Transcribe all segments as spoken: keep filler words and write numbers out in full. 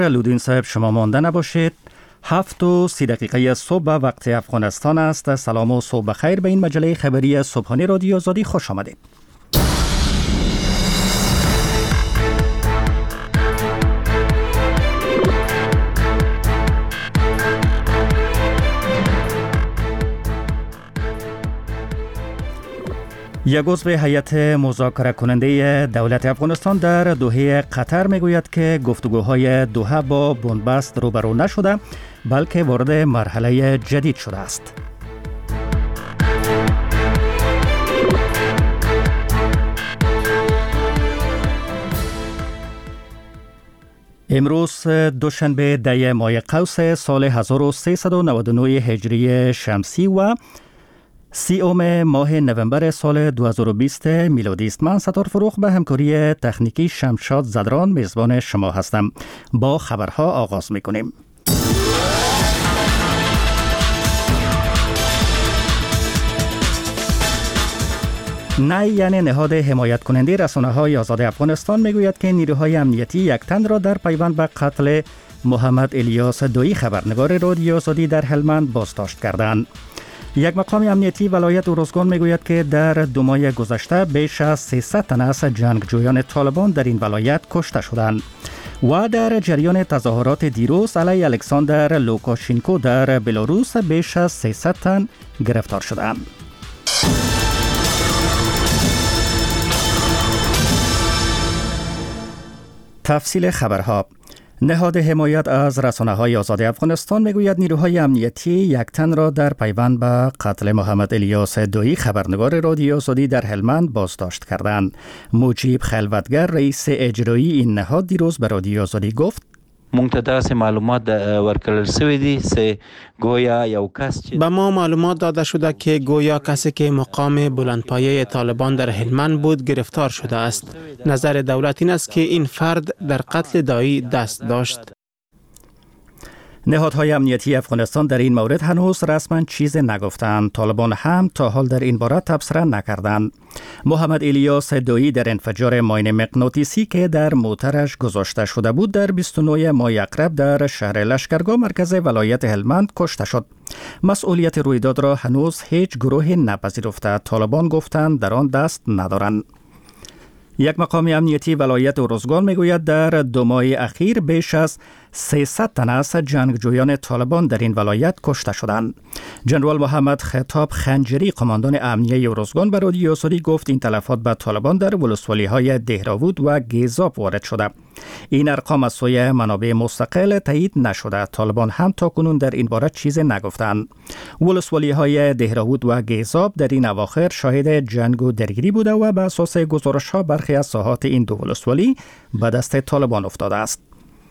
لودین صاحب شما مانده نباشید. هفت و سی دقیقه صبح وقت افغانستان است. سلام و صبح بخیر به این مجله خبری صبحانه رادیو آزادی خوش آمدید. یک عضو هیئت مذاکره کننده دولت افغانستان در دوحه قطر میگوید که گفتگوهای دوحه با بنبست روبرو نشده بلکه وارد مرحله جدید شده است. امروز دوشنبه ده ماه قوس سال هزار و سیصد و نود و نه هجری شمسی و سیوم ماه نوامبر سال دو هزار و بیست میلادی است. من ستار فروخ به همکاری تکنیکی شمشاد زدران میزبان شما هستم. با خبرها آغاز میکنیم. نه یعنی نهاد حمایت کننده رسانه‌های آزاد افغانستان میگوید که نیروهای امنیتی یک تن را در پیوند به قتل محمد الیاس دویی خبرنگار رادیو آزادی در هلمند بازداشت کردند. یک مقام امنیتی ولایت ارزگان میگوید که در دو ماه گذشته بیش از سیصد تن از جنگجویان طالبان در این ولایت کشته شدند. و در جریان تظاهرات دیروز علیه الکساندر لوکاشینکو در بلاروس بیش از سیصد تن گرفتار شدند. تفصیل خبرها. نهاد حمایت از رسانه‌های آزاد افغانستان میگوید نیروهای امنیتی یک تن را در پیوند به قتل محمد الیاس دویی خبرنگار رادیو آزادی در هلمند بازداشت کردند. مجیب خلوتگر رئیس اجرایی این نهاد دیروز به رادیو آزادی گفت مونږ ته داسې معلومات ورکړل شوي دي چې گویا یو کس به ما معلومات داده شده که گویا کسی که مقام بلندپایه طالبان در هلمند بود گرفتار شده است. نظر دولت این است که این فرد در قتل دایی دست داشت. نهادهای امنیتی افغانستان در این مورد هنوز رسما چیز نگفتند. طالبان هم تا حال در این باره تبصره نکردند. محمد الیاس دویی در انفجار ماین مغناطیسی که در موترش گذاشته شده بود در بیست و نه ماه اقرب در شهر لشکرگاه مرکز ولایت هلمند کشته شد. مسئولیت رویداد را هنوز هیچ گروهی نپذیرفته. طالبان گفتند در آن دست ندارند. یک مقام امنیتی ولایت ارزگان میگوید در دو ماه اخیر بیش از سیصد تن از جنگجویان طالبان در این ولایت کشته شدند. جنرال محمد خطاب خنجری قماندان امنیه ارزگان به رادیو آزادی گفت این تلفات به طالبان در ولسوالی‌های دهراود و گیزاب وارد شده. این ارقام از سوی منابع مستقل تایید نشده. طالبان هم تاکنون در این باره چیزی نگفتند. ولسوالی‌های دهراود و گیزاب در این اواخر شاهد جنگ و درگیری بوده و به اساس گزارش‌ها برخی از ساحات این دو ولسوالی به دست طالبان افتاده است.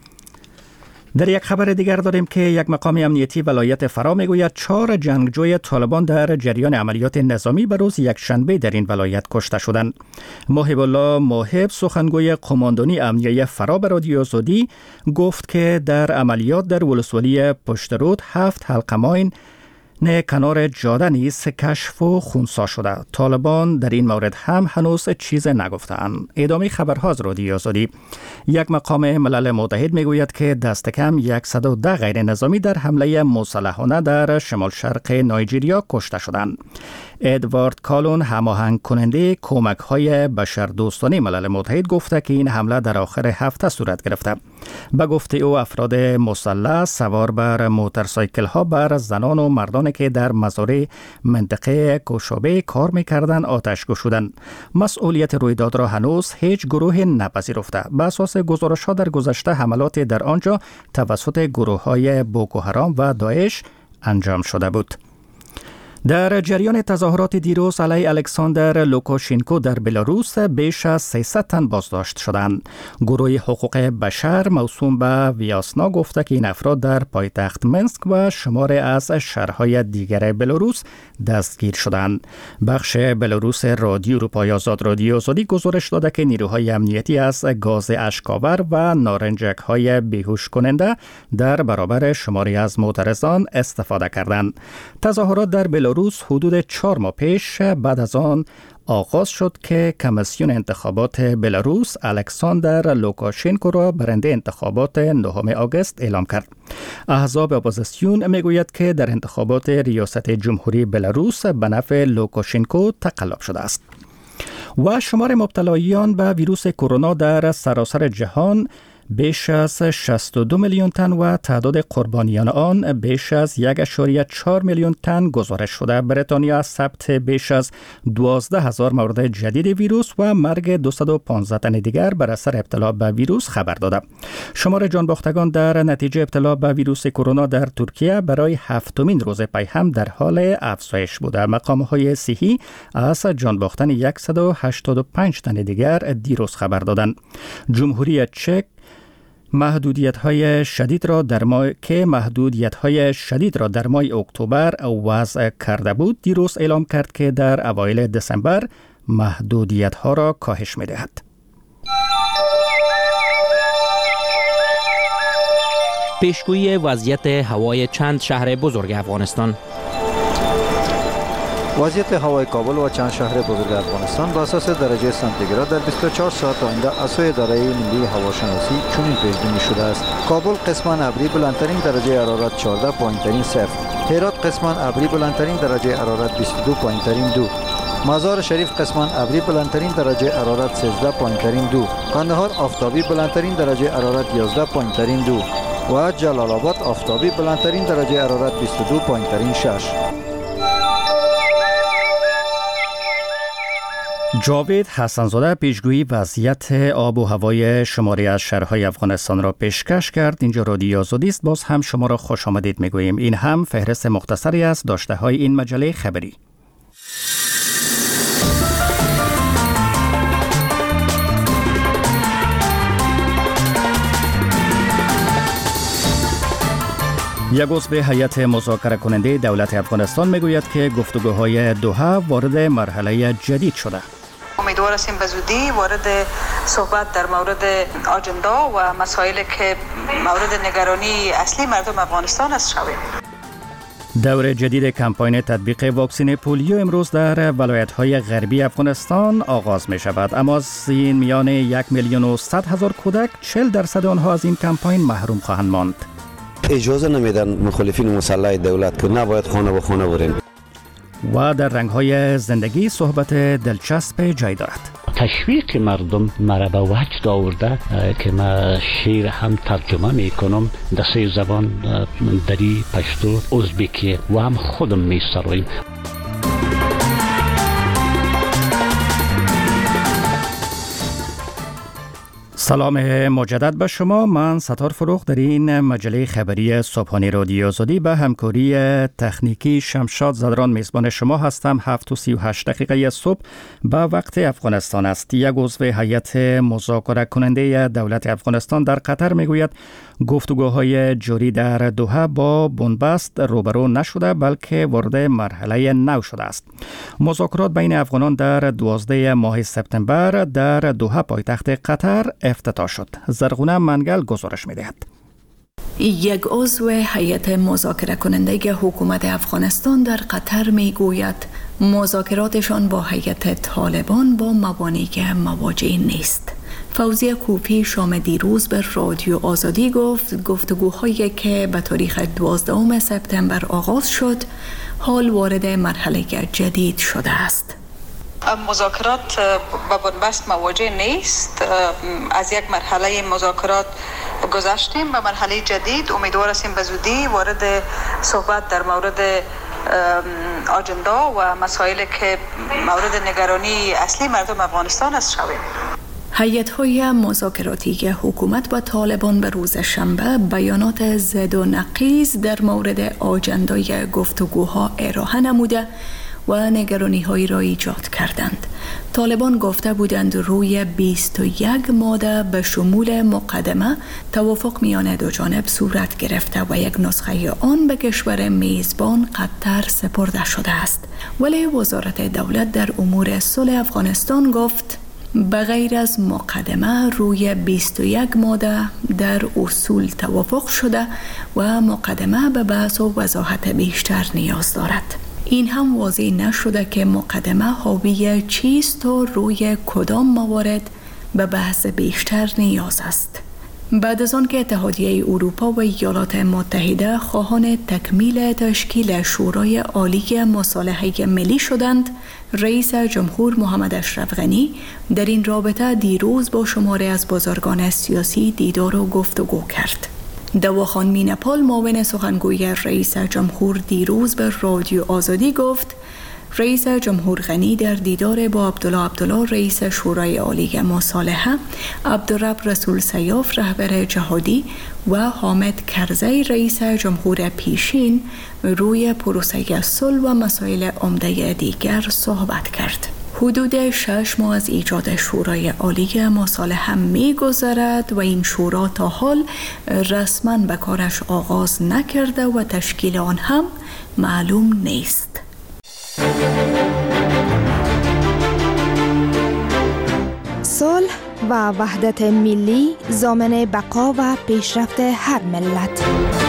در یک خبر دیگر داریم که یک مقام امنیتی ولایت فرا میگوید چهار جنگجوی طالبان در جریان عملیات نظامی به روز یکشنبه در این ولایت کشته شدند. محب الله محب سخنگوی قماندانی امنیه فرا به رادیو آزادی گفت که در عملیات در ولسوالی پشترود هفت حلقه ماین نه کنار جاده نیز کشف و خونسا شده. طالبان در این مورد هم هنوز چیز نگفتند. ادامه خبرها از رادیو آزادی. یک مقام ملل متحد میگوید که دست کم صد و ده غیر نظامی در حمله مسلحانه در شمال شرق نایجریا کشته شدند. ادوارد کالون هماهنگ کننده کمک های بشردوستانه ملل متحد گفته که این حمله در آخر هفته صورت گرفته. به گفته او افراد مسلح سوار بر موتورسایکل ها بر زنان و مردان که در مزارع منطقه کوشابه کار می‌کردند آتش گشودند. مسئولیت رویداد را هنوز هیچ گروه نپذیرفته. به اساس گزارش‌ها در گذشته حملات در آنجا توسط گروه‌های بوکو حرام و داعش انجام شده بود. در جریان تظاهرات دیروز علیه الکساندر لوکاشینکو در بلاروس بیش از سیصد تن بازداشت شدند. گروه حقوق بشر موسوم به ویاسنا گفته که این افراد در پایتخت منسک و شمار از شهرهای دیگر بلاروس دستگیر شدند. بخش بلاروس رادیو اروپای آزاد رادیو آزادی گزارش داده که نیروهای امنیتی از گاز اشک‌آور و نارنجک‌های بیهوش کننده در برابر شماری از معترضان استفاده کردند. تظاهرات در بلاروس حدود چهار ماه پیش بعد از آن آغاز شد که کمیسیون انتخابات بلاروس الکساندر لوکاشنکو را برنده انتخابات نهم آگوست اعلام کرد. احزاب اپوزیسیون میگوید که در انتخابات ریاست جمهوری بلاروس به نفع لوکاشنکو تقلب شده است. و شمار مبتلایان به ویروس کرونا در سراسر جهان بیش از شصت و دو میلیون تن و تعداد قربانیان آن بیش از یک ممیز چهار میلیون تن گزارش شده. بریتانیا از ثبت بیش از دوازده هزار مورد جدید ویروس و مرگ دویست و پانزده تن دیگر بر اثر ابتلا به ویروس خبر داده. شمار جانباختگان در نتیجه ابتلا به ویروس کرونا در ترکیه برای هفتمین روز پی هم در حال افزایش بوده. مقام‌های صحی از جانباختن صد و هشتاد و پنج تن دیگر دیروز خبر دادند. جمهوری چک محدودیت‌های شدید را در ماه که محدودیت‌های شدید را در ماه اکتبر وضع کرده بود، دیروز اعلام کرد که در اوایل دسامبر محدودیت‌ها را کاهش می‌دهد. پیشگویی وضعیت هوای چند شهر بزرگ افغانستان. وضعیت هوای کابل و چند شهر بزرگ افغانستان بر اساس درجه سانتیگراد در بیست و چهار ساعت آینده از سوی اداره ملی هواشناسی چنین پیشبینی شده است: کابل قسماً ابری بلندترین درجه حرارت چهارده، پایین‌ترین صفر. هرات قسماً ابری بلندترین درجه حرارت بیست و دو، پایین‌ترین دو. مزار شریف قسماً ابری بلندترین درجه حرارت سیزده، پایین‌ترین دو. قندهار آفتابی بلندترین درجه حرارت یازده، پایین‌ترین دو. و جلال آباد آفتابی بلندترین درجه حرارت بیست و دو، پایین‌ترین شش. جاوید حسن‌زاده پیشگویی وضعیت آب و هوای شماری از شهرهای افغانستان را پیشکش کرد. اینجا رادیو آزادی است. باز هم شما را خوش آمدید میگوییم. این هم فهرست مختصری از داشته های این مجله خبری. یک عضو هیئت مذاکره کننده دولت افغانستان میگوید که گفتگوهای دوحه وارد مرحله جدید شده. امیدوار هستیم به زودی وارد صحبت در مورد آجندا و مسائلی که مورد نگرانی اصلی مردم افغانستان است شویم. دور جدید کمپاین تطبیق واکسن پولیو امروز در ولایت‌های غربی افغانستان آغاز می شود. اما از این میان یک میلیون و صد هزار کودک چهل درصد آنها از این کمپاین محروم خواهند ماند. اجازه نمیدن مخالفین مسلح دولت که نباید خانه به خانه بریم. و در رنگ‌های زندگی صحبت دلچسب جای دارد. تشویق مردم مرا به وجد آورده که ما شعر هم ترجمه می کنم در سه زبان، دری، پشتو، ازبکی و هم خودم می سرایم. سلام مجدد به شما. من ستار فروغ در این مجله خبری صبحانه رادیو آزادی به همکاری تکنیکی شمشاد زدران میزبان شما هستم. هفت و سی و هشت دقیقه صبح به وقت افغانستان است. یک عضو هیئت مذاکره کننده دولت افغانستان در قطر میگوید گفتگوهای جاری در دوحه با بنبست روبرو نشده بلکه وارد مرحله نو شده است. مذاکرات بین افغانان در دوازده ماه سپتامبر در دوحه پایتخت قطر افتتاح شد. زرغونه منگل گزارش می‌دهد. یک عضو هیئت مذاکره کننده حکومت افغانستان در قطر میگوید مذاکراتشان با هیئت طالبان با موانعی که مواجه نیست. فوزیه کوفی شام دیروز به رادیو آزادی گفت گفتگوهایی که به تاریخ دوازدهم سپتامبر آغاز شد حال وارد مرحله جدید شده است. مذاکرات با بنبست مواجه نیست. از یک مرحله مذاکرات گذشتیم به مرحله جدید. امیدوار هستیم به زودی وارد صحبت در مورد آجندا و مسائلی که مورد نگرانی اصلی مردم افغانستان است شویم. هیئت‌های مذاکراتی حکومت با طالبان به روز شنبه بیانات ضد و نقیض در مورد آجندای گفتگوها ارائه نموده و نگرانی‌هایی را ایجاد کردند. طالبان گفته بودند روی بیست و یک ماده به شمول مقدمه توافق میان دو جانب صورت گرفته و یک نسخه آن به کشور میزبان قطر سپرده شده است. ولی وزارت دولت در امور صلح افغانستان گفت به غیر از مقدمه روی بیست و یک ماده در اصول توافق شده و مقدمه به بحث و وضاحت بیشتر نیاز دارد. این هم واضح نشده که مقدمه حاوی چیست و روی کدام موارد به بحث بیشتر نیاز است. بعد از آن که اتحادیه اروپا و ایالات متحده خواهان تکمیل تشکیل شورای عالی مصالحه ملی شدند، رئیس جمهور محمد اشرف غنی در این رابطه دیروز با شماری از بزرگان سیاسی دیدار و گفتگو کرد. دواخان مینپال معاون سخنگوی رئیس جمهور دیروز به رادیو آزادی گفت رئیس جمهور غنی در دیدار با عبدالله عبدالله رئیس شورای عالی مصالحه، عبدالرب رسول سیاف رهبر جهادی و حامد کرزی رئیس جمهور پیشین روی پروسه صلح و مسائل عمده دیگر صحبت کرد. حدود شش ماه از ایجاد شورای عالی مصالحه می گذرد و این شورا تا حال رسما به کارش آغاز نکرده و تشکیل آن هم معلوم نیست. صلح و وحدت ملی ضامن بقا و پیشرفت هر ملت.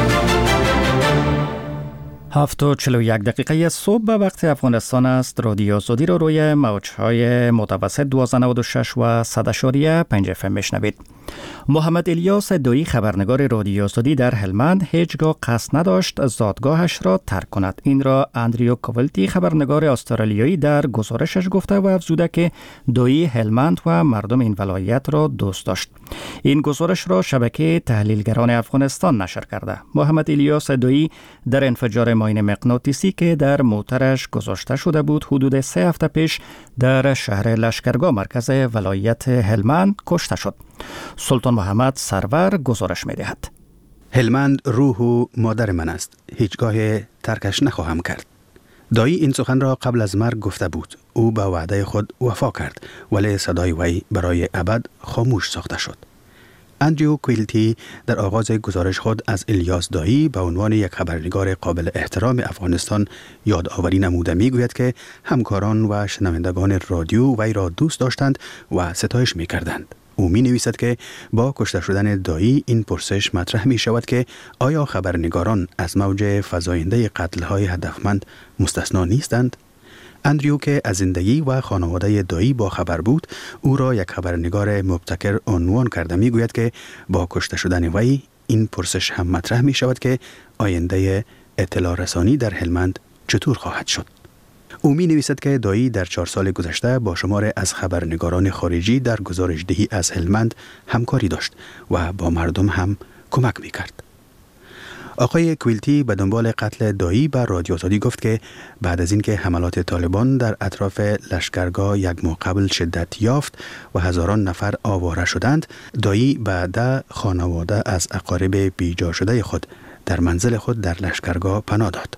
هفت و چلو یک دقیقه صبح به وقت افغانستان است. رادیو آزادی رو روی موجهای متوسط دوازده نود و شش و صد اشاریه پنج اف ام میشنوید. محمد الیاس دویی خبرنگار رادیو آزادی در هلمند هیچگاه قصد نداشت زادگاهش را ترک کند. این را اندریو کوولتی خبرنگار استرالیایی در گزارشش گفته و افزوده که دویی هلمند و مردم این ولایت را دوست داشت. این گزارش را شبکه تحلیلگران افغانستان نشر کرده. محمد الیاس دویی در انفجار ماین مغناطیسی که در موترش گذاشته شده بود حدود سه هفته پیش در شهر لشکرگاه مرکز ولایت هلمند کشته شد. سلطان محمد سرور گزارش می دهد. هلمند روح و مادر من است. هیچگاه ترکش نخواهم کرد. دایی این سخن را قبل از مرگ گفته بود. او به وعده خود وفا کرد ولی صدای وی برای ابد خاموش ساخته شد. اندریو کویلتی در آغاز گزارش خود از الیاس دایی به عنوان یک خبرنگار قابل احترام افغانستان یادآوری نموده میگوید که همکاران و شنوندگان رادیو وی را دوست داشتند و ستایش میکردند. او می نویسد که با کشته شدن دایی این پرسش مطرح می شود که آیا خبرنگاران از موج فزاینده قتل‌های هدفمند مستثنا نیستند؟ اندریو که از زندگی و خانواده دایی با خبر بود، او را یک خبرنگار مبتکر عنوان کرده می گوید که با کشته شدن وی این پرسش هم مطرح می شود که آینده اطلاع رسانی در هلمند چطور خواهد شد؟ او می نویسد که دایی در چهار سال گذشته با شمار از خبرنگاران خارجی در گزارش دهی از هلمند همکاری داشت و با مردم هم کمک می کرد. آقای کویلتی به دنبال قتل دایی به رادیو آزادی گفت که بعد از اینکه حملات طالبان در اطراف لشکرگاه یک ماه قبل شدت یافت و هزاران نفر آواره شدند، دایی بعد خانواده از اقارب بیجا شده خود در منزل خود در لشکرگاه پناه داد.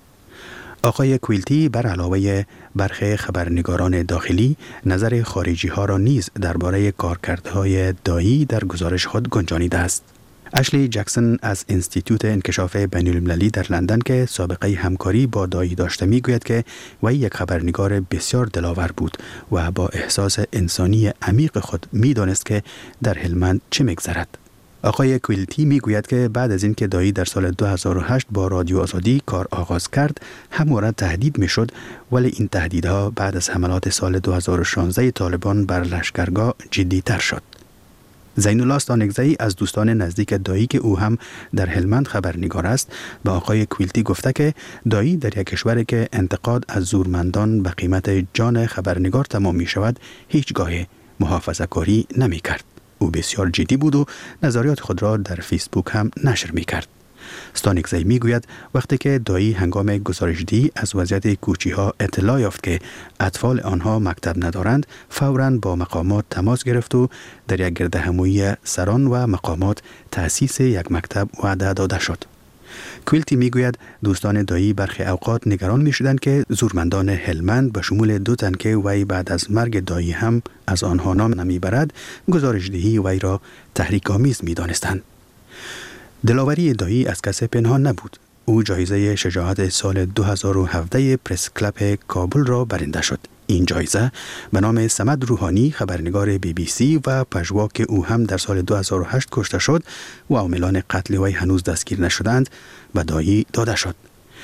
آقای کویلتی بر علاوه برخی خبرنگاران داخلی نظر خارجی ها را نیز درباره کارکردهای دایی در گزارش خود گنجانیده است. اشلی جکسون از انستیتوت انکشاف بین المللی در لندن که سابقه همکاری با دایی داشته میگوید که وی یک خبرنگار بسیار دلاور بود و با احساس انسانی عمیق خود میدانست که در هلمند چه میگذرد. آقای کویلتی میگوید که بعد از اینکه دایی در سال دو هزار و هشت با رادیو آزادی کار آغاز کرد، همواره تهدید میشد، ولی این تهدیدها بعد از حملات سال دو هزار و شانزده طالبان بر لشکرگاه جدی تر شد. زین الله استانگزی از دوستان نزدیک دایی که او هم در هلمند خبرنگار است، به آقای کویلتی گفته که دایی در یک کشوری که انتقاد از زورمندان به قیمت جان خبرنگار تمام می شود، هیچگاه محافظه‌کاری نمی کرد. او بسیار جدی بود و نظریات خود را در فیسبوک هم نشر می کرد. استانگزی می گوید وقتی که دایی هنگام گزارشدهی از وضعیت کوچی ها اطلاع یافت که اطفال آنها مکتب ندارند، فوراً با مقامات تماس گرفت و در یک گردهمایی سران و مقامات تأسیس یک مکتب وعده داده شد. کویلتی می گوید دوستان دایی برخی اوقات نگران می شدند که زورمندان هلمند به شمول دو تن که وی بعد از مرگ دایی هم از آنها نام نمی برد، گزارشدهی وی را تحریک آمیز می دانستند. دلاوری دایی از کسی پنهان نبود. او جایزه شجاعت سال دو هزار و هفده پرس کلب کابل را برنده شد. این جایزه به نام صمد روحانی خبرنگار بی بی سی و پژوا که او هم در سال دو هزار و هشت کشته شد و عاملان قتل وی هنوز دستگیر نشدند به دایی داده شد.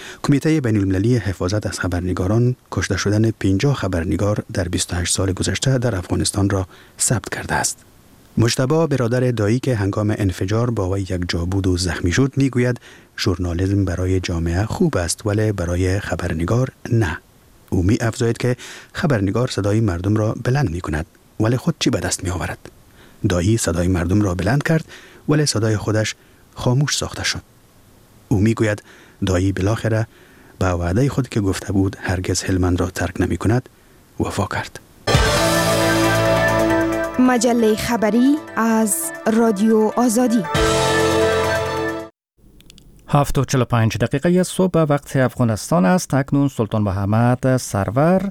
کمیته بین المللی حفاظت از خبرنگاران کشته شدن پنجاه خبرنگار در بیست و هشت سال گذشته در افغانستان را ثبت کرده است. مجتبی برادر دایی که هنگام انفجار با وی یک جا بود و زخمی شد میگوید ژورنالیسم برای جامعه خوب است ولی برای خبرنگار نه. او می افزاید که خبرنگار صدای مردم را بلند می کند ولی خود چی به دست می آورد؟ دایی صدای مردم را بلند کرد ولی صدای خودش خاموش ساخته شد. او می گوید دایی بالاخره به وعده خود که گفته بود هرگز هلمند را ترک نمی کند وفا کرد. مجله خبری از رادیو آزادی. هفت و چل و پنج دقیقه صبح وقت افغانستان است. اکنون سلطان محمد سرور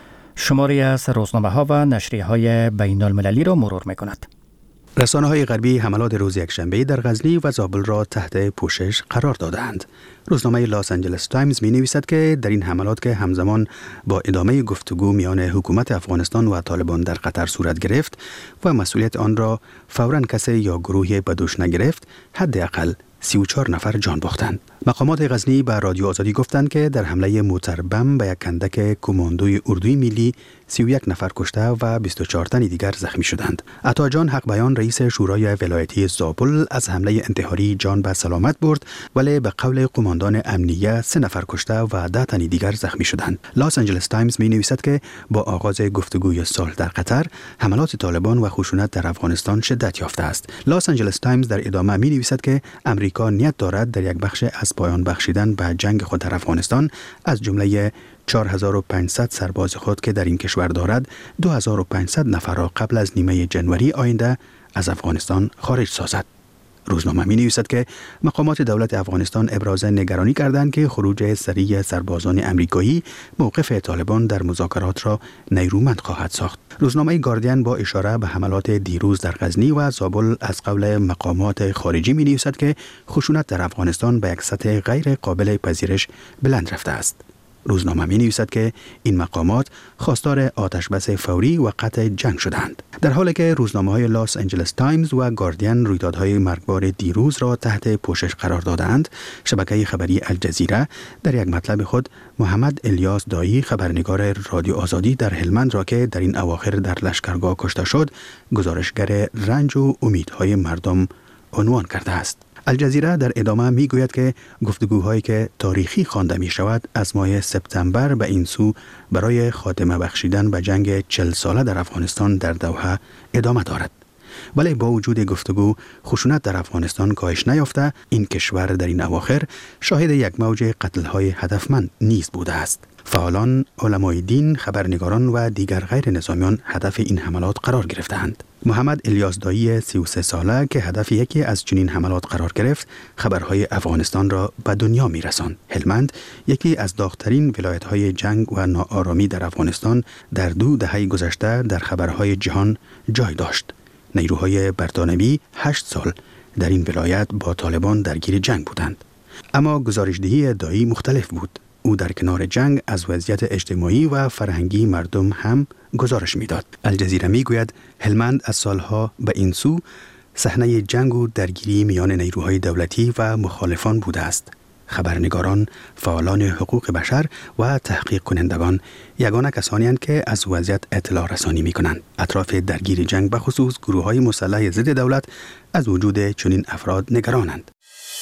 شماری از روزنامه ها و نشریه های بین المللی را مرور می کند. رسانه های غربی حملات روز یکشنبه در غزنی و زابل را تحت پوشش قرار دادند. روزنامه لاس آنجلس تایمز می نویسد که در این حملات که همزمان با ادامه گفتگو میان حکومت افغانستان و طالبان در قطر صورت گرفت و مسئولیت آن را فوراً کسی یا گروهی به دوش نگرفت، حداقل سی و چهار نفر جان باختند. مقامات غزنی به رادیو آزادی گفتند که در حمله موتر بم به یک کندک کماندوی اردوی ملی سی و یک نفر کشته و بیست و چهار تن دیگر زخمی شدند. عطا جان حق بیان رئیس شورای ولایتی زابل از حمله انتحاری جان به سلامت برد ولی به قول قماندان امنیه سه نفر کشته و ده تن دیگر زخمی شدند. لاس آنجلس تایمز می نویسد که با آغاز گفتگوی صلح در قطر حملات طالبان و خشونت در افغانستان شدت یافته است. لاس آنجلس تایمز در ادامه می نویسد که امریکا نیت دارد در یک بخش از پایان بخشیدن به جنگ خود در افغانستان از جمله چهار هزار و پانصد سرباز خود که در این کشور دارد دو هزار و پانصد نفر را قبل از نیمه جنوری آینده از افغانستان خارج سازد. روزنامه می نویسد که مقامات دولت افغانستان ابراز نگرانی کردند که خروج سریع سربازان امریکایی موقف طالبان در مذاکرات را نیرومند خواهد ساخت. روزنامه گاردین با اشاره به حملات دیروز در غزنی و زابل از قول مقامات خارجی می نویسد که خشونت در افغانستان به یک سطح غیر قابل پذیرش بلند رفته است. روزنامه می نویسد که این مقامات خواستار آتش بس فوری و قطع جنگ شدند. در حالی که روزنامه های لاس آنجلس تایمز و گاردین رویدادهای مرگبار دیروز را تحت پوشش قرار دادند، شبکه خبری الجزیره در یک مطلب خود محمد الیاس دایی خبرنگار رادیو آزادی در هلمند را که در این اواخر در لشکرگاه کشته شد، گزارشگر رنج و امیدهای مردم عنوان کرده است. الجزیره در ادامه می گوید که گفتگوهایی که تاریخی خوانده می شود از ماه سپتامبر به این سو برای خاتمه بخشیدن به جنگ چهل ساله در افغانستان در دوحه ادامه دارد. ولی با وجود گفتگو خشونت در افغانستان کاهش نیافته، این کشور در این اواخر شاهد یک موج قتل‌های هدفمند نیز بوده است. فعالان، علمای دین، خبرنگاران و دیگر غیر نظامیان هدف این حملات قرار گرفتند. محمد الیاس دایی سی و سه ساله که هدف یکی از چنین حملات قرار گرفت، خبرهای افغانستان را به دنیا می‌رساند. هلمند یکی از داغ‌ترین ولایت‌های جنگ و ناآرامی در افغانستان در دو دهه گذشته در خبرهای جهان جای داشت. نیروهای برتانوی هشت سال در این ولایت با طالبان درگیر جنگ بودند. اما گزارشدهی دایی مختلف بود. او در کنار جنگ از وضعیت اجتماعی و فرهنگی مردم هم گزارش میداد. الجزیره میگوید هلمند از سالها به این سو صحنه جنگ و درگیری میان نیروهای دولتی و مخالفان بوده است. خبرنگاران، فعالان حقوق بشر و تحقیق کنندگان یگانه کسانی هستند که از وضعیت اطلاع رسانی می کنند. اطراف درگیری جنگ به خصوص گروه های مسلح ضد دولت از وجود چنین افراد نگرانند.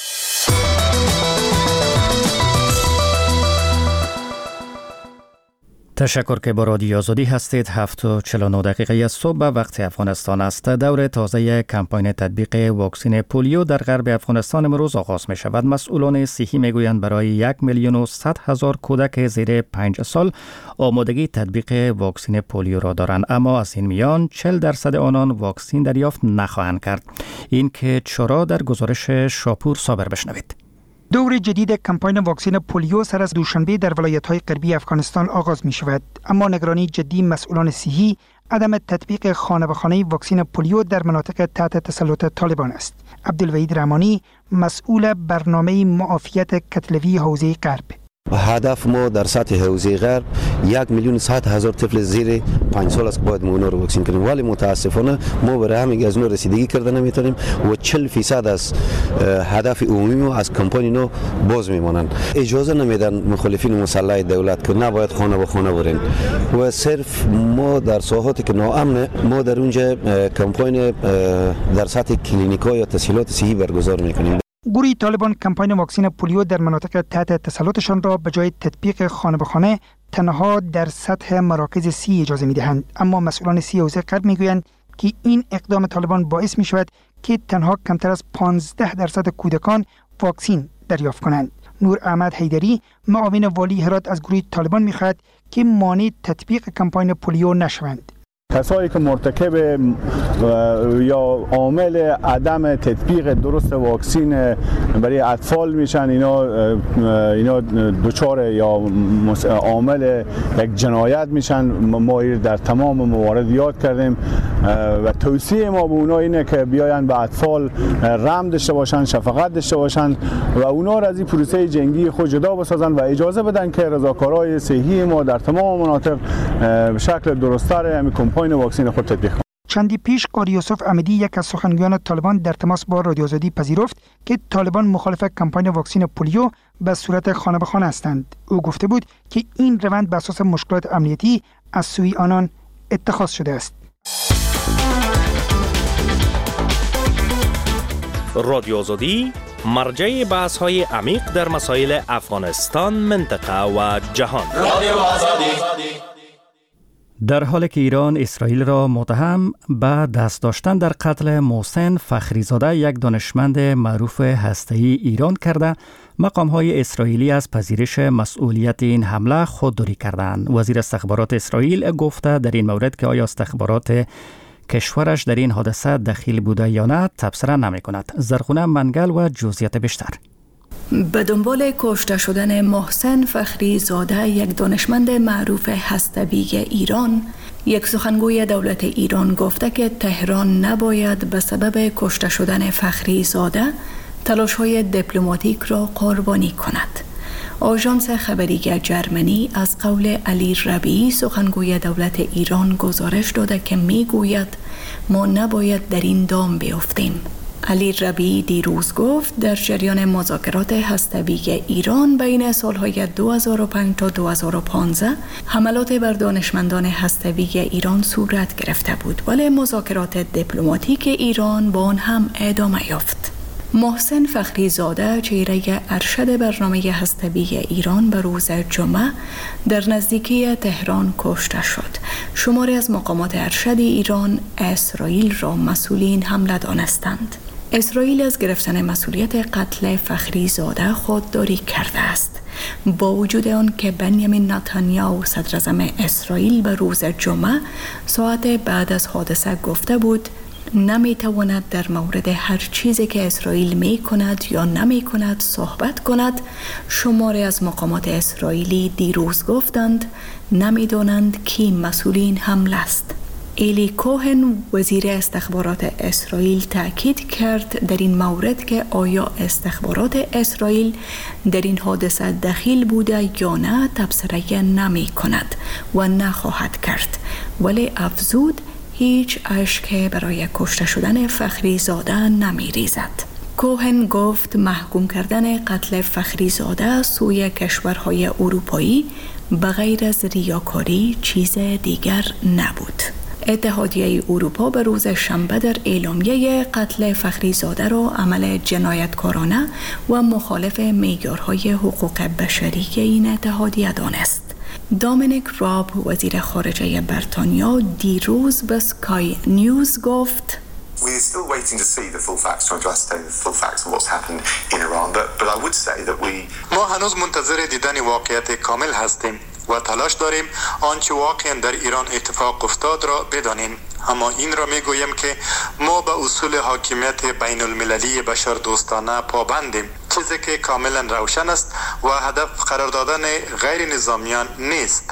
تشکر که با رادیو آزادی هستید. هفت و چهل و نه دقیقه صبح وقت افغانستان است. دور تازه کمپاین تطبیق واکسن پولیو در غرب افغانستان امروز آغاز می شود. مسئولان صحی می گویند برای یک میلیون و صد هزار کودک زیر پنج سال آمادگی تطبیق واکسن پولیو را دارند، اما از این میان چهل درصد آنان واکسن دریافت نخواهند کرد. این که چرا در گزارش شاپور صابر بشنوید. دور جدید کمپاین واکسن پولیو سر از دوشنبه در ولایت‌های غربی افغانستان آغاز می شود، اما نگرانی جدی مسئولان صحی عدم تطبیق خانه به خانه واکسن پولیو در مناطق تحت تسلط طالبان است. عبدالوحید رحمانی مسئول برنامه معافیت کتلوی حوزه غرب: هدف ما در سطح حوزه غرب یک میلیون صد هزار طفل زیر پنج سال است که باید ما اونا رو واکسین کنیم، ولی متاسفانه ما برای همین از اونا رسیدگی کرده نمیتونیم و چهل درصد از هدف عمومی ما از کمپانی نو باز میمانند. اجازه نمیدن مخالفین مسلح دولت که نباید خانه به خانه برین و صرف ما در ساحاتی که ناامن ما در اونجا کمپاین در سطح کلینیکا یا تسهیلات صحی برگزار میکنیم. گروه طالبان کمپاین واکسین پولیو در مناطق تحت تسلطشان را به جای تطبیق خانه به خانه تنها در سطح مراکز سی اجازه می‌دهند، اما مسئولان سی حوزه غرب می‌گویند که این اقدام طالبان باعث می‌شود که تنها کمتر از پانزده درصد کودکان واکسین دریافت کنند. نور احمد حیدری معاون والی هرات از گروه طالبان می‌خواهد که مانع تطبیق کمپاین پولیو نشوند. کسایی که مرتکب یا عامل عدم تطبیق درست واکسین برای اطفال میشن، اینا اینا دچار یا عامل یک جنایت میشن. ما در تمام موارد یاد کردیم و توصیه ما به اونا اینه که بیاین به اطفال رحم داشته باشن، شفقت داشته باشن و اونا را از این پروسه جنگی خود جدا بسازن و اجازه بدن که رضاکارای صحی ما در تمام مناطق به شکل درست‌تر همین کمپاین واکسین خود تطبیق کنند. چندی پیش قاری یوسف احمدی یک از سخنگویان طالبان در تماس با رادیو آزادی پذیرفت که طالبان مخالف کمپاین واکسین پولیو به صورت خانه به خانه هستند. او گفته بود که این روند به اساس مشکلات امنیتی از سوی آنان اتخاذ شده است. رادیو آزادی مرجع بحث های عمیق در مسائل افغانستان، منطقه و جهان. رادیو آزادی. در حالی که ایران اسرائیل را متهم به دست داشتن در قتل محسن فخریزاده، یک دانشمند معروف هسته‌ای ایران کرده، مقام‌های اسرائیلی از پذیرش مسئولیت این حمله خودداری کردند. وزیر استخبارات اسرائیل گفته در این مورد که آیا استخبارات کشورش در این حادثه دخیل بوده یا نه تبصره نمی کند. زرخونه منگل و جزئیات بیشتر. به دنبال کشته شدن محسن فخریزاده، یک دانشمند معروف هسته‌ای ایران، یک سخنگوی دولت ایران گفته که تهران نباید به سبب کشته شدن فخریزاده تلاش‌های دیپلماتیک را قربانی کند. آژانس خبری جرمنی از قول علی ربیعی سخنگوی دولت ایران گزارش داده که میگوید ما نباید در این دام بیفتیم. علی ربیعی دیروز گفت در جریان مذاکرات هسته‌ای ایران بین سالهای دو هزار و پنج تا دو هزار و پانزده حملات بر دانشمندان هسته‌ای ایران صورت گرفته بود، ولی مذاکرات دیپلماتیک ایران با آن هم ادامه یافت. محسن فخریزاده، چهره ارشد برنامه هسته‌ای ایران، به روز جمعه در نزدیکی تهران کشته شد. شماری از مقامات ارشد ایران اسرائیل را مسئول این حمله دانستند. اسرائیل از گرفتن مسئولیت قتل فخریزاده خودداری کرده است. با وجود آن که بنیامین نتانیاهو صدراعظم اسرائیل به روز جمعه ساعت بعد از حادثه گفته بود نمیتواند در مورد هر چیزی که اسرائیل می کند یا نمی کند صحبت کند، شماری از مقامات اسرائیلی دیروز گفتند نمیدانند کی مسئول این حمله است. ایلی کوهن، وزیر استخبارات اسرائیل، تاکید کرد در این مورد که آیا استخبارات اسرائیل در این حادثه دخیل بوده یا نه تبصره نمی کند و نخواهد کرد، ولی افزود هیچ اشک برای کشته شدن فخریزاده نمی ریزد. کوهن گفت محکوم کردن قتل فخریزاده سوی کشورهای اروپایی بغیر از ریاکاری چیز دیگر نبود. اتحادیه اروپا به روز شنبه در اعلامیه قتل فخریزاده را عمل جنایتکارانه و مخالف معیارهای حقوق بشری این اتحادیه دانست. دامینیک راب، وزیر خارجه بریتانیا، دیروز به سکای نیوز گفت We're still waiting to see the full facts, trying to ascertain the full facts of what's happened in Iran, but, but I would say that we ما هنوز منتظر دیدن واقعیت کامل هستیم و تلاش داریم آنچه واقعا در ایران اتفاق افتاد را بدانیم. اما این را می گویم که ما به اصول حاکمیت بین المللی بشر دوستانه پابندیم، چیزی که کاملا روشن است و هدف قرار دادن غیر نظامیان نیست.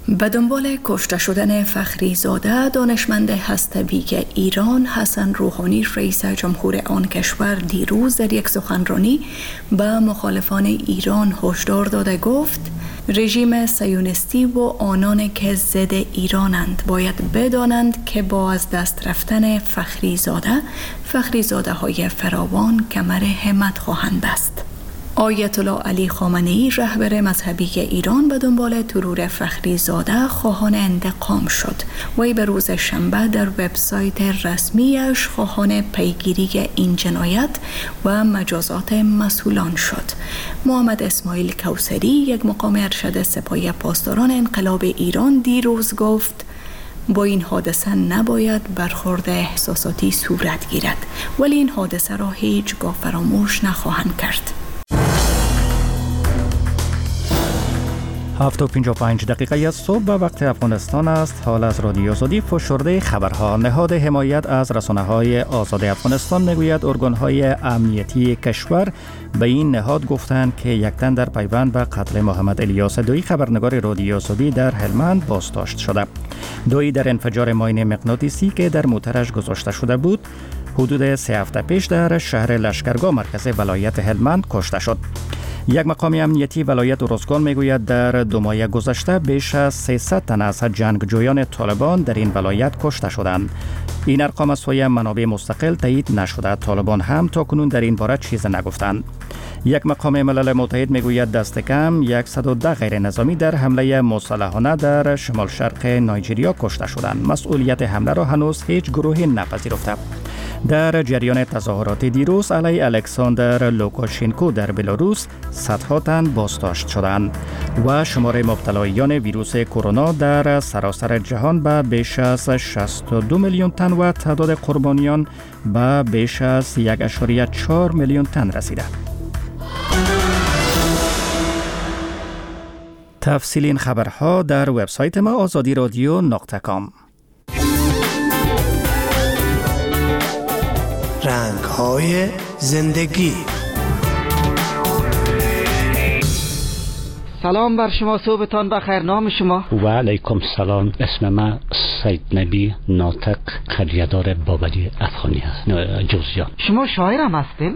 به دنبال کشته شدن فخری زاده، دانشمند هسته‌ای ایران حسن روحانی رئیس جمهور آن کشور دیروز در یک سخنرانی به مخالفان ایران هشدار داده گفت رژیم صهیونیستی و آنان که ضد ایرانند باید بدانند که با از دست رفتن فخری زاده، فخری زاده های فراوان کمر همت خواهند بست. آیت الله علی خامنه‌ای رهبر مذهبی ایران به دنبال ترور فخری زاده خواهان انتقام شد. وی به روز شنبه در وبسایت رسمیش خواهان پیگیری این جنایت و مجازات مسئولان شد. محمد اسماعیل کوثری، یک مقام ارشد سپاه پاسداران انقلاب ایران، دیروز گفت با این حادثه نباید برخورد احساساتی صورت گیرد، ولی این حادثه را هیچگاه فراموش نخواهند کرد. هفت و پنجاه و پنج دقیقه از صبح به وقت افغانستان است. حال از رادیو آزادی فشرده خبرها. نهاد حمایت از رسانه‌های آزاد افغانستان میگوید ارگان‌های امنیتی کشور به این نهاد گفتند که یک تن در پیوند به قتل محمد الیاس دویی خبرنگار رادیو آزادی در هلمند بازداشت شده. دویی در انفجار ماین مغناطیسی که در موترش گذاشته شده بود حدود سه هفته پیش در شهر لشکرگاه مرکز ولایت هلمند کشته شد. یک مقام امنیتی ولایت ارزگان میگوید در دو ماه گذشته بیش از سیصد تن از جنگجویان طالبان در این ولایت کشته شدند. این ارقام از سوی منابع مستقل تایید نشده. طالبان هم تاکنون در این باره چیزی نگفتند. یک مقام ملل متحد میگوید دست کم صد و ده غیر نظامی در حمله مسلحانه در شمال شرق نایجریا کشته شدند. مسئولیت حمله را هنوز هیچ گروهی نپذیرفته. در جریان تظاهرات دیروز علیه الکساندر لوکاشنکو در بلاروس صدها تن بازداشت شدند و شمار مبتلایان ویروس کرونا در سراسر جهان به بیش از شصت و دو میلیون تن و تعداد قربانیان به بیش از یک ممیز چهار میلیون تن رسیده. تفصیل این خبرها در وبسایت ما آزادی رادیو نقطه کام. رنگ‌های زندگی. سلام بر شما، صبحتان بخیر. نام شما؟ و علیکم سلام. اسم من سید نبی ناطق قریه‌دار بابلی افغانی است، جوزجان. شما شاعر هم هستین؟